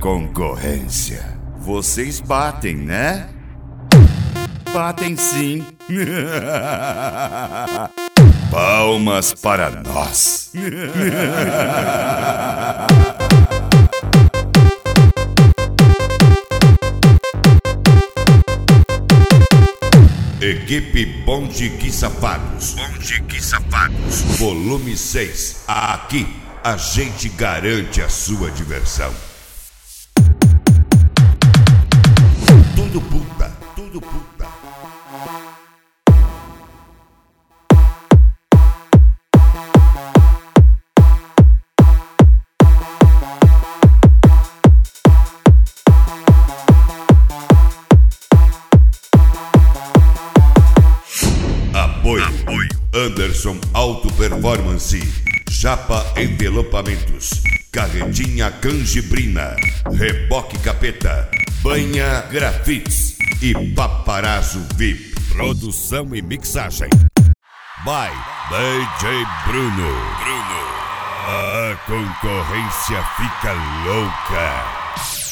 concorrência. Vocês batem, né? Batem sim. Palmas para nós. Equipe Bonde Que Safados. Bonde Que Safados. Volume 6. Aqui a gente garante a sua diversão. Tudo puta, tudo puta. Apoio Anderson Auto Performance, Japa Envelopamentos, Carretinha Canjibrina, Reboque Capeta, Banha Grafites e Paparazzo VIP. Produção e mixagem by DJ Bruno. A concorrência fica louca.